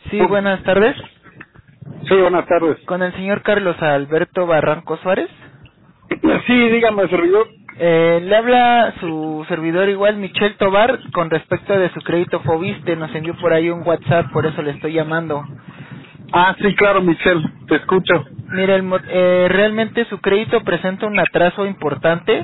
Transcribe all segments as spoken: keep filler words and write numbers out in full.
Sí, buenas tardes. Sí, buenas tardes. Con el señor Carlos Alberto Barranco Suárez. Sí, dígame, servidor. Eh, le habla su servidor igual, Michelle Tobar, con respecto de su crédito Foviste. Nos envió por ahí un WhatsApp, por eso le estoy llamando. Ah, sí, claro, Michelle, te escucho. Mire, el, mo- eh, realmente su crédito presenta un atraso importante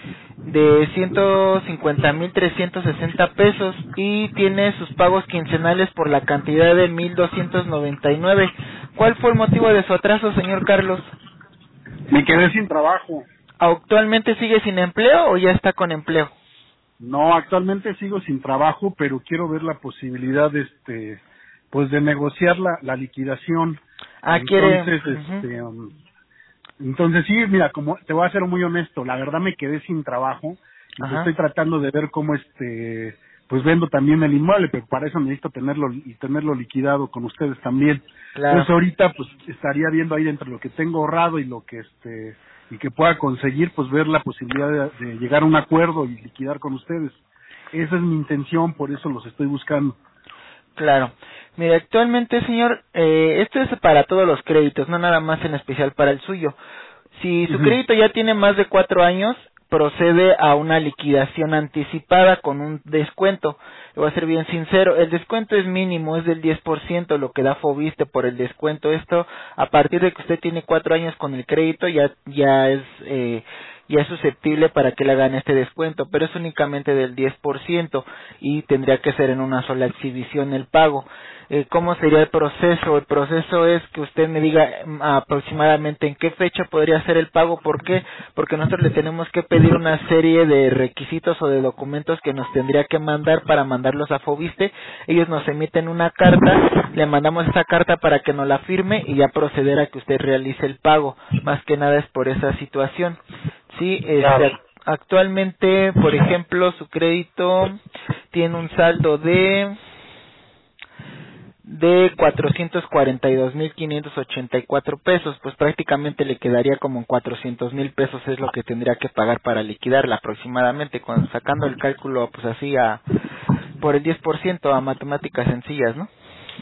de ciento cincuenta mil trescientos sesenta pesos y tiene sus pagos quincenales por la cantidad de mil doscientos noventa y nueve. ¿Cuál fue el motivo de su atraso, señor Carlos? Me quedé sin trabajo. ¿Actualmente sigue sin empleo o ya está con empleo? No, actualmente sigo sin trabajo, pero quiero ver la posibilidad, este, pues de negociar la, la liquidación. Ah, quiere... Entonces, ujú. este, um, entonces sí, mira, como te voy a ser muy honesto, la verdad me quedé sin trabajo y pues Ajá, estoy tratando de ver cómo, este, pues vendo también el inmueble, pero para eso necesito tenerlo y tenerlo liquidado con ustedes también. claro. Entonces ahorita pues estaría viendo ahí entre lo que tengo ahorrado y lo que este y que pueda conseguir, pues ver la posibilidad de, de llegar a un acuerdo y liquidar con ustedes. Esa es mi intención, por eso los estoy buscando. Claro. Mire, actualmente, señor, eh, esto es para todos los créditos, no nada más en especial para el suyo. Si su Ujú. crédito ya tiene más de cuatro años, procede a una liquidación anticipada con un descuento. Le voy a ser bien sincero, el descuento es mínimo, es del diez por ciento lo que da Foviste por el descuento. Esto, a partir de que usted tiene cuatro años con el crédito, ya, ya es... Eh, ya es susceptible para que le hagan este descuento, pero es únicamente del diez por ciento y tendría que ser en una sola exhibición el pago. Eh, ¿Cómo sería el proceso? El proceso es que usted me diga mm, aproximadamente en qué fecha podría ser el pago. ¿Por qué? Porque nosotros le tenemos que pedir una serie de requisitos o de documentos que nos tendría que mandar para mandarlos a Foviste. Ellos nos emiten una carta, le mandamos esa carta para que nos la firme y ya proceder a que usted realice el pago. Más que nada es por esa situación. Sí, Claro. este, actualmente, por ejemplo, su crédito tiene un saldo de de cuatrocientos cuarenta y dos mil quinientos ochenta y cuatro pesos, pues prácticamente le quedaría como en cuatrocientos mil pesos es lo que tendría que pagar para liquidarla aproximadamente, cuando sacando el cálculo pues así a por el diez por ciento a matemáticas sencillas, ¿no?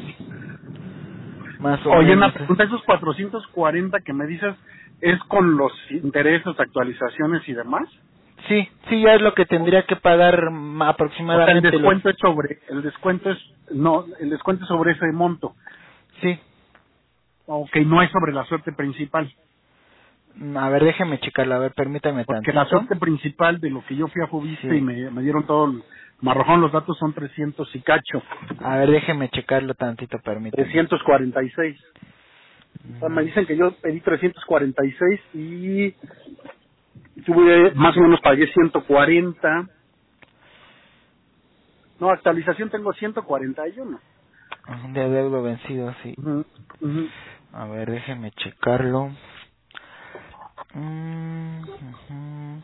Más o Oye, una menos. pregunta, esos cuatrocientos cuarenta que me dices, ¿es con los intereses, actualizaciones y demás? Sí, sí, ya es lo que tendría que pagar mm, O sea, el aproximadamente los... descuento es sobre, el descuento es, no, el descuento es sobre ese monto. Sí, Ok, no es sobre la suerte principal. mm, a ver, déjeme checarlo, a ver, permítame Porque la tantito. suerte principal de lo que yo fui a Fubiste y Sí, me, me dieron todo, el- me arrojaron los datos son trescientos y cacho. a ver, déjeme checarlo tantito, permítame. trescientos cuarenta y seis. O sea, me Mm, dicen que yo pedí trescientos cuarenta y seis y tuve, más o menos pagué ciento cuarenta. No, actualización tengo ciento cuarenta y uno. De adeudo vencido, sí. Ujú, ujú. A ver, déjeme checarlo. Mm, ujú.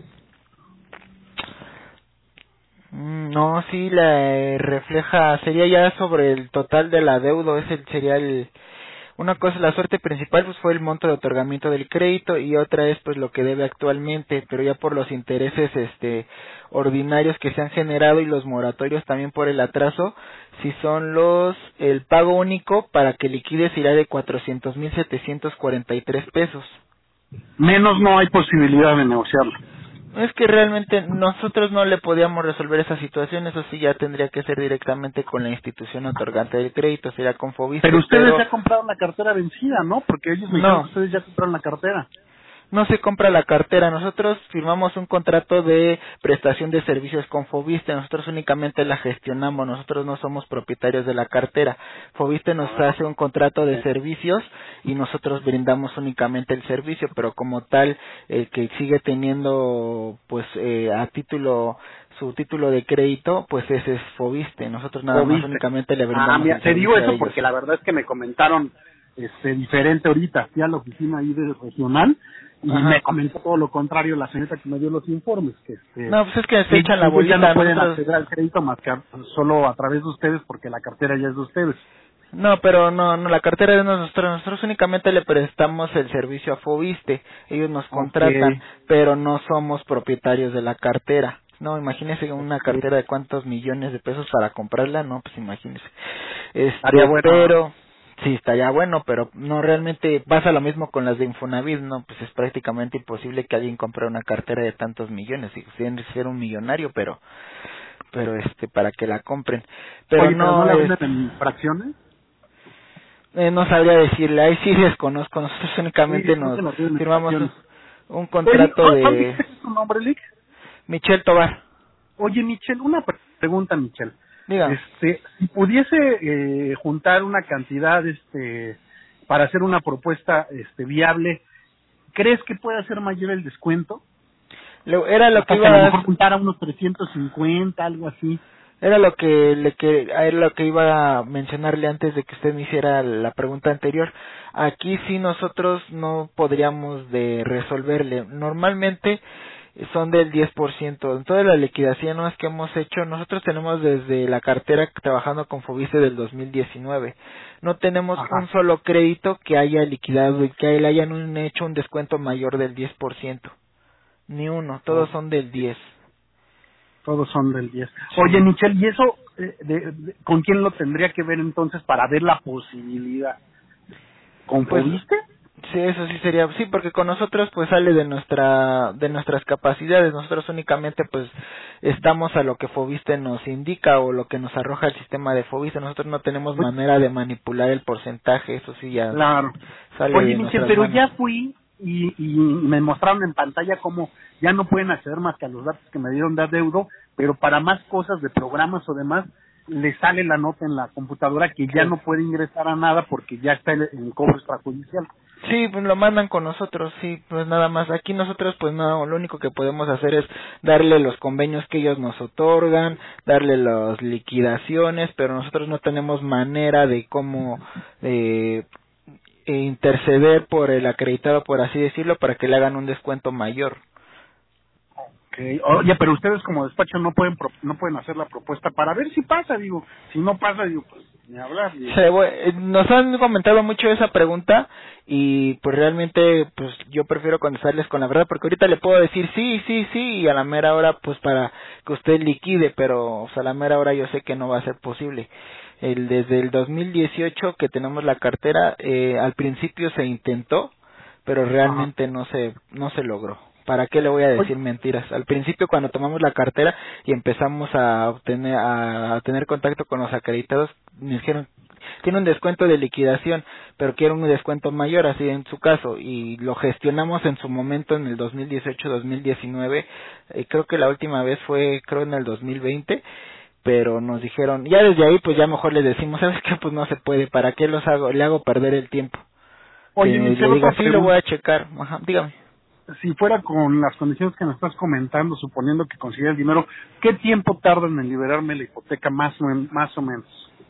Mm, No, sí, la refleja, sería ya sobre el total del adeudo, ese sería el... Una cosa, la suerte principal pues fue el monto de otorgamiento del crédito y otra es pues lo que debe actualmente, pero ya por los intereses este ordinarios que se han generado y los moratorios también por el atraso, si son los, el pago único para que liquides irá de cuatrocientos mil setecientos cuarenta y tres pesos. Menos no hay posibilidad de negociarlo. Es que realmente nosotros no le podíamos resolver esa situación, eso sí ya tendría que ser directamente con la institución otorgante del crédito, sería con Pero Foviste, ustedes pero ya compraron la cartera vencida, ¿no? Porque ellos me dijeron que no, ustedes ya compraron la cartera. no se compra la cartera, nosotros firmamos un contrato de prestación de servicios con Foviste, nosotros únicamente la gestionamos, nosotros no somos propietarios de la cartera. Foviste nos Ah, hace un contrato de ok. servicios y nosotros brindamos únicamente el servicio, pero como tal, el que sigue teniendo pues eh, a título su título de crédito, pues ese es Foviste, nosotros nada ¿O más viste? únicamente le Ah, brindamos mira, el te digo servicio a eso ellos. porque la verdad es que me comentaron este diferente ahorita. Fui a la oficina ahí de regional y me Ajá. comentó todo lo contrario la señorita que me dio los informes, que este No, pues es que se que echan la ellos ya no bolita, pueden nosotros acceder al crédito más que a- solo a través de ustedes porque la cartera ya es de ustedes. no, pero no, no, la cartera es de nosotros, nosotros únicamente le prestamos el servicio a Foviste, ellos nos Ok, contratan, pero no somos propietarios de la cartera. No, imagínese una ok. cartera de cuántos millones de pesos para comprarla, no, pues imagínese. Estaría Este, bueno, pero, Sí, estaría bueno, pero no realmente pasa lo mismo con las de Infonavit, no, pues es prácticamente imposible que alguien compre una cartera de tantos millones, y tiene que ser un millonario, pero pero este para que la compren. Pero Oye, pero no no la es venden en fracciones. eh, no sabría decirle, ahí sí desconozco, nosotros Sí, únicamente no nos se la venden en firmamos fracciones. un Oye, contrato ¿cuál cuál de dijiste que es tu nombre, Lick? Michelle Tobar. Oye, Michelle, una pre- pregunta, Michelle. Dígame. Este, si pudiese eh, juntar una cantidad, este, para hacer una propuesta, este, viable, ¿crees que pueda ser mayor el descuento? Lo- era lo O que sea, que a lo iba a mejor juntara unos trescientos cincuenta, algo así. Era lo que le que era lo que iba a mencionarle antes de que usted me hiciera la pregunta anterior. Aquí sí nosotros no podríamos de resolverle. Normalmente son del diez por ciento. En todas las liquidaciones que hemos hecho, nosotros tenemos desde la cartera trabajando con Fobiste del dos mil diecinueve. No tenemos un Ajá. solo crédito que haya liquidado y que le hayan un- hecho un descuento mayor del diez por ciento. Ni uno, todos son del diez. Todos son del diez. Oye, Sí. Michelle, ¿y eso eh, de- de- con quién lo tendría que ver entonces para ver la posibilidad? ¿Con Pues Fobiste? sí, eso sí sería, sí, porque con nosotros pues sale de nuestra, de nuestras capacidades, nosotros únicamente pues estamos a lo que Fobiste nos indica o lo que nos arroja el sistema de Fobiste, nosotros no tenemos Pues, manera de manipular el porcentaje, eso sí ya claro. sale Oye, de Michelle, nuestras pero manos. ya fui y, y me mostraron en pantalla cómo ya no pueden acceder más que a los datos que me dieron de adeudo, pero para más cosas de programas o demás, le sale la nota en la computadora que ya Que no puede ingresar a nada porque ya está en, en cobro extrajudicial. sí, pues lo mandan con nosotros, sí, pues nada más. Aquí nosotros, pues no, lo único que podemos hacer es darle los convenios que ellos nos otorgan, darle las liquidaciones, pero nosotros no tenemos manera de cómo eh, interceder por el acreditado, por así decirlo, para que le hagan un descuento mayor. Okay. Oye, pero ustedes como despacho no pueden pro- no pueden hacer la propuesta para ver si pasa, digo, si no pasa, digo, pues ni hablar, digo. Se voy- eh, nos han comentado mucho esa pregunta y pues realmente pues yo prefiero contestarles con la verdad porque ahorita le puedo decir sí, sí, sí y a la mera hora pues para que usted liquide, pero o sea, a la mera hora yo sé que no va a ser posible. El desde el dos mil dieciocho que tenemos la cartera, eh, al principio se intentó, pero Ajá. realmente no se no se logró. ¿Para qué le voy a Oye, decir mentiras? Al principio cuando tomamos la cartera y empezamos a obtener a tener contacto con los acreditados, me dijeron tiene un descuento de liquidación, pero quiero un descuento mayor, así en su caso, y lo gestionamos en su momento en el dos mil dieciocho dos mil diecinueve, eh, creo que la última vez fue, creo en el dos mil veinte, pero nos dijeron, ya desde ahí pues ya mejor les decimos, ¿sabes qué? Pues no se puede, ¿para qué los hago? Le hago perder el tiempo. Que oye, le Michelle, otra diga, sí, lo voy pregunta. a checar, ajá, dígame. Si fuera con las condiciones que me estás comentando, suponiendo que consigue el dinero, ¿qué tiempo tardan en liberarme la hipoteca más o, men- más o menos?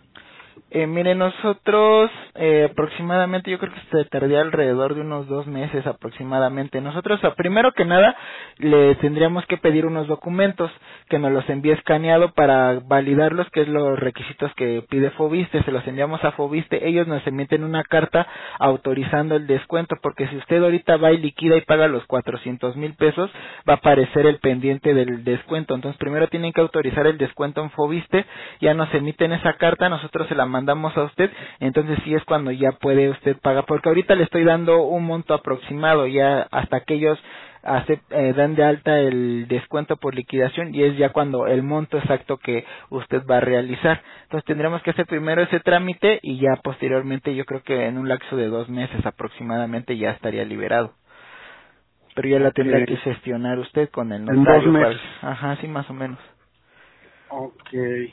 Eh, mire, nosotros eh, aproximadamente, yo creo que se tardaría alrededor de unos dos meses aproximadamente. Nosotros, a- primero que nada, le tendríamos que pedir unos documentos que nos los envíe escaneado para validarlos, que es los requisitos que pide Fobiste. Se los enviamos a Fobiste, ellos nos emiten una carta autorizando el descuento, porque si usted ahorita va y liquida y paga los cuatrocientos mil pesos, va a aparecer el pendiente del descuento. Entonces, primero tienen que autorizar el descuento en Fobiste, ya nos emiten esa carta, nosotros se la mandamos a usted, entonces sí es cuando ya puede usted pagar, porque ahorita le estoy dando un monto aproximado, ya hasta que ellos hace, eh, dan de alta el descuento por liquidación y es ya cuando el monto exacto que usted va a realizar. Entonces tendremos que hacer primero ese trámite y ya posteriormente yo creo que en un lapso de dos meses aproximadamente ya estaría liberado. Pero ya la Ok, tendrá que gestionar usted con el en dos notario. Para... meses. Ajá, sí, más o menos. Ok.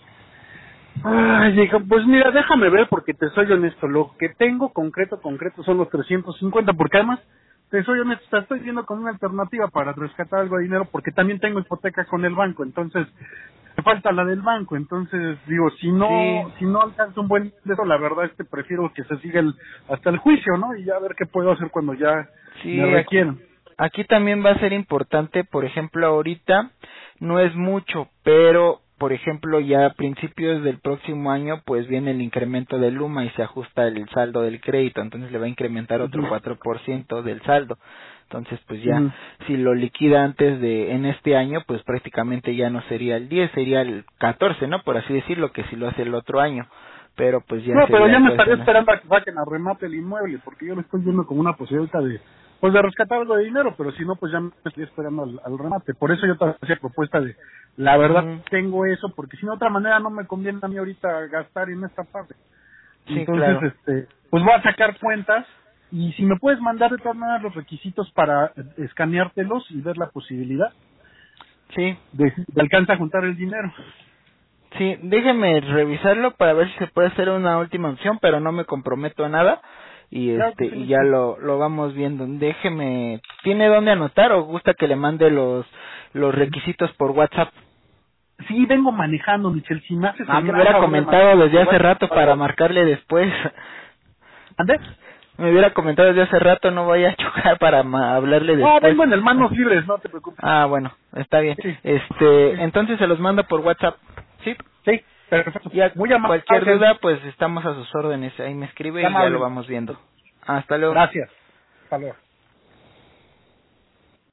Ay, hija, pues mira, déjame ver porque te soy honesto, lo que tengo concreto, concreto son los trescientos cincuenta, porque además, te soy honesto, o sea, estoy viendo como una alternativa para rescatar algo de dinero porque también tengo hipoteca con el banco, entonces me falta la del banco, entonces digo, si Sí, no si no alcanzo un buen de eso, la verdad es que prefiero que se siga el, hasta el juicio, ¿no? Y ya ver qué puedo hacer cuando ya me sí, aquí, requieran. aquí también va a ser importante, por ejemplo, ahorita no es mucho, pero por ejemplo ya a principios del próximo año pues viene el incremento del Luma y se ajusta el saldo del crédito, entonces le va a incrementar otro Ujú, cuatro por ciento del saldo. Entonces pues ya ujú. si lo liquida antes de en este año pues prácticamente ya no sería el diez, sería el catorce, ¿no? Por así decirlo, que si lo hace el otro año. pero pues ya No, pero sería ya me cuestión estaría de- esperando a que saquen a remate el inmueble, porque yo lo estoy viendo como una posibilidad de, pues de rescatar algo de dinero, pero si no, pues ya me estoy esperando al, al remate. Por eso yo te hacía propuesta de, la verdad, Ujú. tengo eso, porque si no, de otra manera no me conviene a mí ahorita gastar en esta parte. Sí, Entonces, claro. este, pues voy a sacar cuentas, y si me puedes mandar de todas maneras los requisitos para eh, escaneártelos y ver la posibilidad Sí, de, de alcanzar a juntar el dinero. sí, déjeme revisarlo para ver si se puede hacer una última opción, pero no me comprometo a nada y Claro este que sí, y ya Michelle. lo lo vamos viendo. Déjeme, ¿tiene dónde anotar o gusta que le mande los los requisitos por WhatsApp? Sí, vengo manejando, Michelle, si me haces Ah, el me gran hubiera favor de comentado mandarme desde por hace WhatsApp, rato para marcarle después. ¿Ande? Me hubiera comentado desde hace rato, no vaya a chocar para ma- hablarle No, después. vengo en el manos libres, no te preocupes. Ah, bueno, está bien. Sí, Este, sí, entonces se los mando por WhatsApp. ¿Sí? sí, perfecto. Ya Muy amable. cualquier duda, pues estamos a sus órdenes. Ahí me escribe Qué y ya lo amable. vamos viendo. Hasta luego. Gracias. Hasta luego.